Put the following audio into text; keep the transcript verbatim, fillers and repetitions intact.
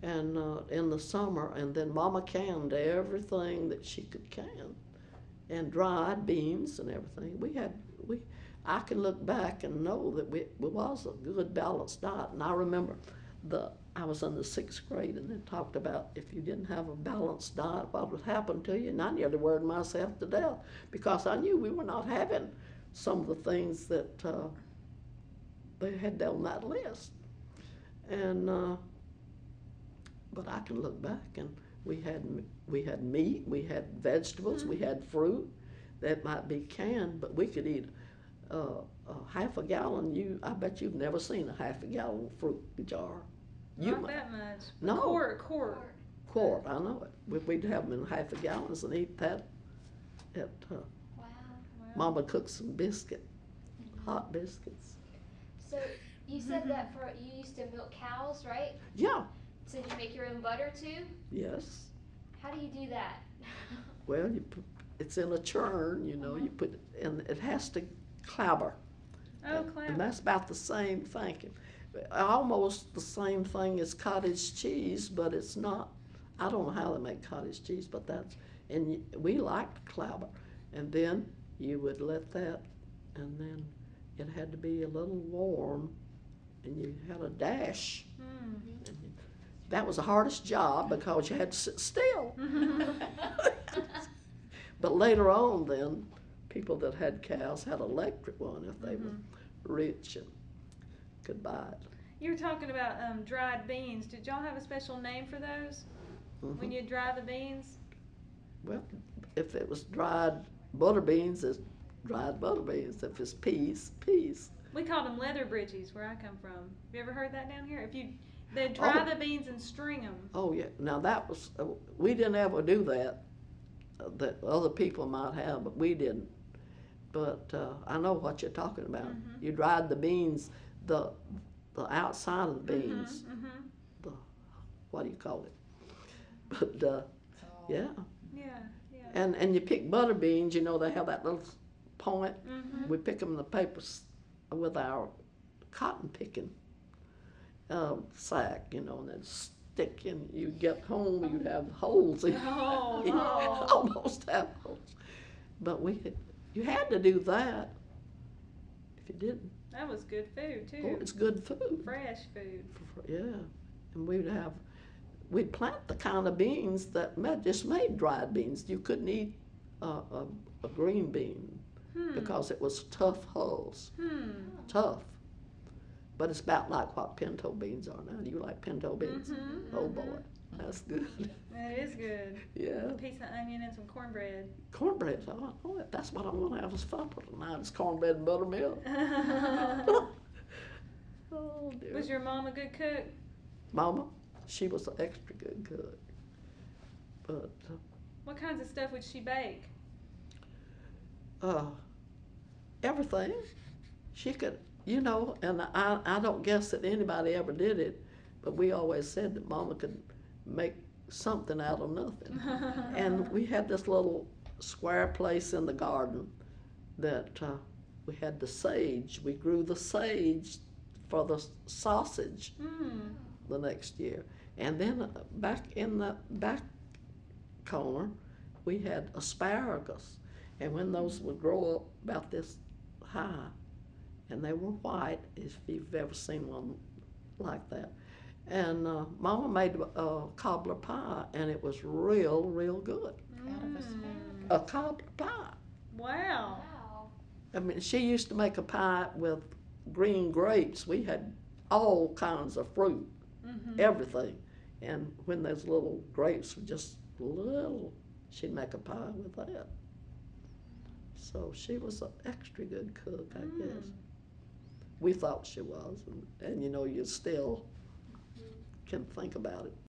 and uh, in the summer, and then Mama canned everything that she could can, and dried beans and everything. We had we, I can look back and know that we it was a good balanced diet. And I remember the I was in the sixth grade, and they talked about if you didn't have a balanced diet, what would happen to you. And I nearly worried myself to death because I knew we were not having some of the things that uh, they had on that list. And uh, but I can look back, and we had we had meat, we had vegetables, we had fruit that might be canned, but we could eat uh, a half a gallon. You, I bet you've never seen a half a gallon fruit jar. You Not might. that much. No. Quart, quart. Quart, I know it. We- We'd have them in half a gallons and eat that. At uh, Wow. Wow. Mama cooked some biscuit, hot biscuits. So you said that for you used to milk cows, right? Yeah. So did you make your own butter too? Yes. How do you do that? Well, you put, it's in a churn, you know. You put, and it has to clabber. Oh, And clever. that's about the same thing. Almost the same thing as cottage cheese, but it's not. I don't know how they make cottage cheese, but that's, and y- we liked clabber. And then you would let that, and then it had to be a little warm, and you had a dash. Mm. And you, that was the hardest job because you had to sit still. But later on, then, people that had cows had electric one if they were rich and could buy it. You were talking about um, dried beans. Did y'all have a special name for those Mhm. when you dry the beans? Well, if it was dried butter beans, it's dried butter beans. If it's peas, peas. We called them leather britches where I come from. Have you ever heard that down here? If you, they dry Oh. the beans and string them. Oh yeah. Now that was uh, we didn't ever do that. Uh, that other people might have, but we didn't. But uh, I know what you're talking about. Mhm. You dried the beans, the the outside of the beans. Mm-hmm, mm-hmm. The what do you call it? But uh, yeah. Yeah, yeah. And and you pick butter beans. You know they have that little point. Mm-hmm. We pick them in the papers with our cotton picking uh, sack, you know, and then stick in. You get home, you'd have holes in. Oh, you oh. almost have holes. But we, had, you had to do that. If you didn't, That was good food too. oh, it's good food. Fresh food. Yeah, and we'd have, we'd plant the kind of beans that ma- just made dried beans. You couldn't eat uh, a, a green bean Hmm. because it was tough hulls. Hmm. Tough. But it's about like what pinto beans are now. Do you like pinto beans? Mhm, Oh mhm. boy, that's good. It is good. Yeah. A piece of onion and some cornbread. Cornbread. Oh, oh, that's what I'm going to have as supper tonight is cornbread and buttermilk. Oh dear. Was your mom a good cook? Mama, she was an extra good cook. But What kinds of stuff would she bake? uh, everything she could, you know, and I, I don't guess that anybody ever did it, but we always said that Mama could make something out of nothing. And we had this little square place in the garden that uh, we had the sage. We grew the sage for the sausage Hmm. the next year. And then uh, back in the back corner, we had asparagus. And when those would grow up about this high, and they were white, if you've ever seen one like that. And uh, Mama made a cobbler pie, and it was real, real good. Mm. A cobbler pie. Wow. Wow. I mean, she used to make a pie with green grapes. We had all kinds of fruit, Mm-hmm. everything. And when those little grapes were just little, she'd make a pie with that. So she was an extra good cook, I Mm. guess. We thought she was, and, and you know, you still can think about it.